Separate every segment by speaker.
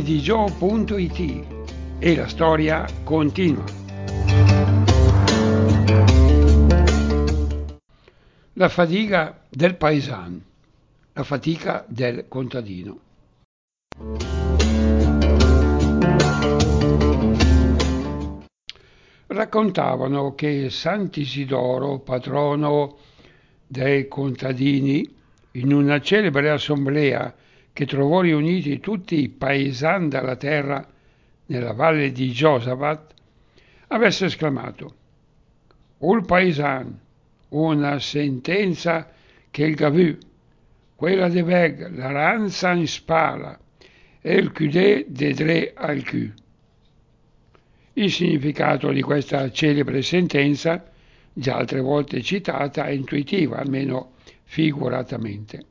Speaker 1: valledigiò.it e la storia continua. La fatica del paesan, la fatica del contadino. Raccontavano che Sant'Isidoro, patrono dei contadini, in una celebre assemblea che trovò riuniti tutti i paesan della terra nella valle di Josafat, avesse esclamato: «Ul paesan, una sentenza che il gavù, quella de veg, la ranza in spala, e il chiudè dedré al cù». Il significato di questa celebre sentenza, già altre volte citata, è intuitiva, almeno figuratamente.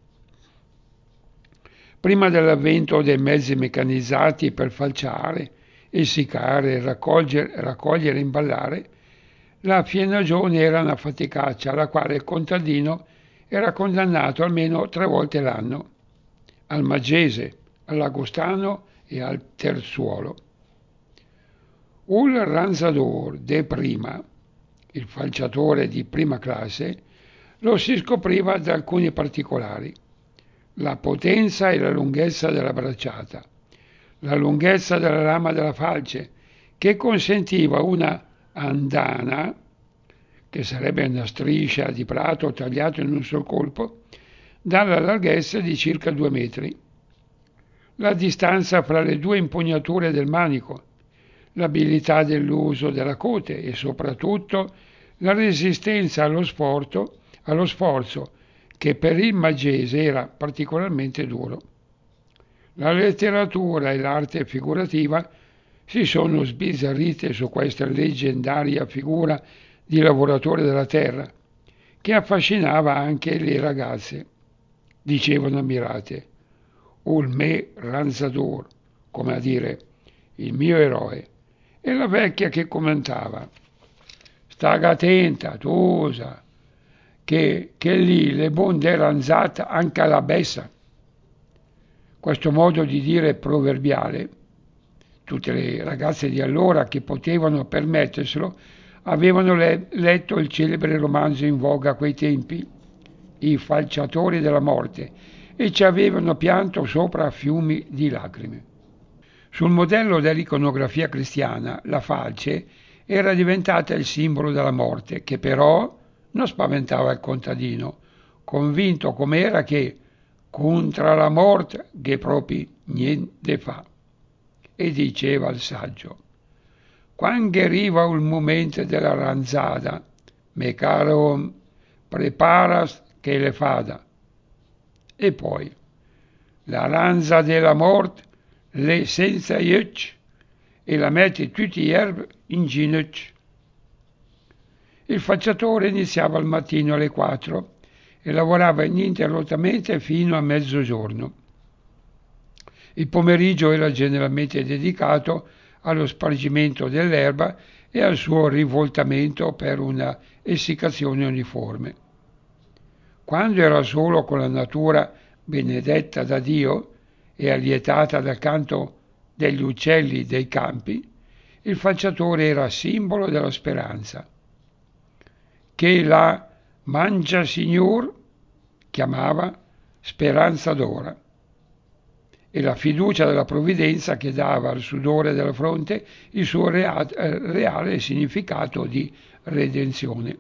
Speaker 1: Prima dell'avvento dei mezzi meccanizzati per falciare, essiccare, raccogliere e imballare, la fienagione era una faticaccia alla quale il contadino era condannato almeno 3 volte l'anno: al Maggese, all'Agostano e al Terzuolo. Un ranzador de prima, il falciatore di prima classe, lo si scopriva da alcuni particolari: la potenza e la lunghezza della bracciata, la lunghezza della lama della falce, che consentiva una andana, che sarebbe una striscia di prato tagliato in un sol colpo, dalla larghezza di circa 2 metri, la distanza fra le 2 impugnature del manico, l'abilità dell'uso della cote e soprattutto la resistenza allo sforzo che per il Maggese era particolarmente duro. La letteratura e l'arte figurativa si sono sbizzarrite su questa leggendaria figura di lavoratore della terra, che affascinava anche le ragazze. Dicevano ammirate: «Ul me ranzador», come a dire il mio eroe, e la vecchia che commentava: «Staga attenta, tu usa, che lì le bonde ranzata anche alla bessa». Questo modo di dire proverbiale, tutte le ragazze di allora che potevano permetterselo avevano letto il celebre romanzo in voga a quei tempi, I falciatori della morte, e ci avevano pianto sopra fiumi di lacrime. Sul modello dell'iconografia cristiana, la falce era diventata il simbolo della morte, che però non spaventava il contadino, convinto com'era che «contra la morte che proprio niente fa». E diceva il saggio: «Quando arriva il momento della ranzada, me caro, preparas che le fada». E poi: «La ranza della morte le senza iuc e la metti tutti gli erb in ginocchio». Il falciatore iniziava al mattino alle 4 e lavorava ininterrottamente fino a mezzogiorno. Il pomeriggio era generalmente dedicato allo spargimento dell'erba e al suo rivoltamento per una essiccazione uniforme. Quando era solo con la natura benedetta da Dio e allietata dal canto degli uccelli dei campi, il falciatore era simbolo della speranza, che la Mangia Signor chiamava speranza d'ora, e la fiducia della provvidenza che dava al sudore della fronte il suo reale significato di redenzione.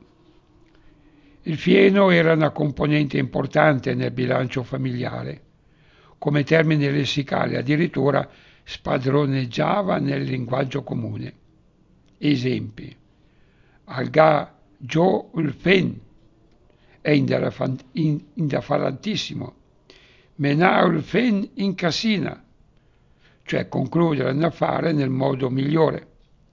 Speaker 1: Il fieno era una componente importante nel bilancio familiare. Come termine lessicale addirittura spadroneggiava nel linguaggio comune. Esempi: «Alga Gio il fen» è indaffarantissimo. «Menà il fen in casina», cioè concludere un affare nel modo migliore.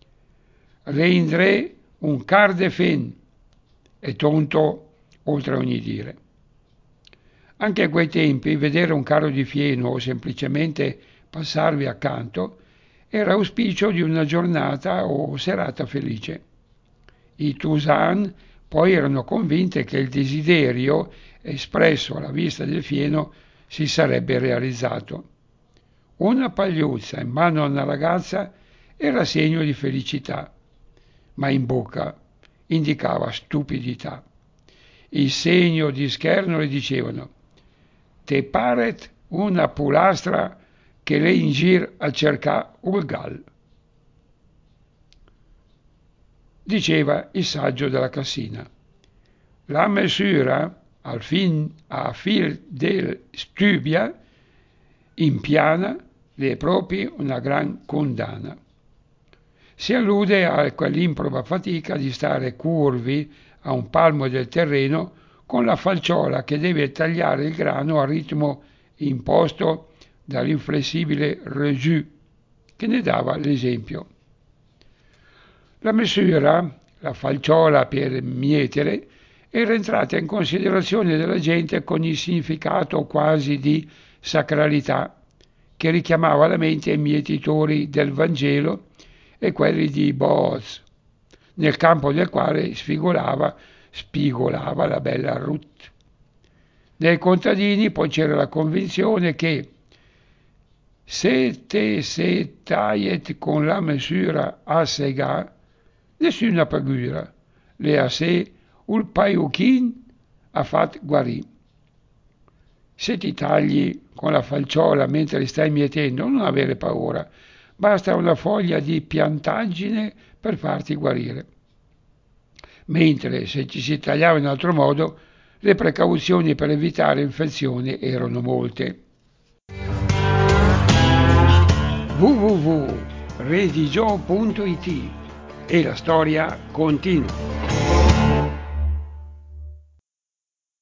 Speaker 1: «Reindré un car de fen» è tonto oltre ogni dire. Anche a quei tempi vedere un carro di fieno o semplicemente passarvi accanto era auspicio di una giornata o serata felice. I Tusan poi erano convinte che il desiderio espresso alla vista del fieno si sarebbe realizzato. Una pagliuzza in mano a una ragazza era segno di felicità, ma in bocca indicava stupidità. Il segno di scherno le dicevano: te paret una pulastra che lei in gir a cercà un gal. Diceva il saggio della Cassina. La mesura a fil del stubia impiana le proprie una gran condanna. Si allude a quell'improba fatica di stare curvi a un palmo del terreno con la falciola che deve tagliare il grano al ritmo imposto dall'inflessibile Reju, che ne dava l'esempio. La misura, la falciola per mietere, era entrata in considerazione della gente con il significato quasi di sacralità che richiamava alla mente i mietitori del Vangelo e quelli di Booz, nel campo del quale spigolava la bella Ruth. Nei contadini poi c'era la convinzione che se te se tagliet con la misura a sega, nessuna pagura, le a sé un paiuchin ha fat guarì. Se ti tagli con la falciola mentre stai mietendo, non avere paura, basta una foglia di piantaggine per farti guarire. Mentre se ci si tagliava in altro modo, le precauzioni per evitare infezioni erano molte. www.religion.it e la storia continua.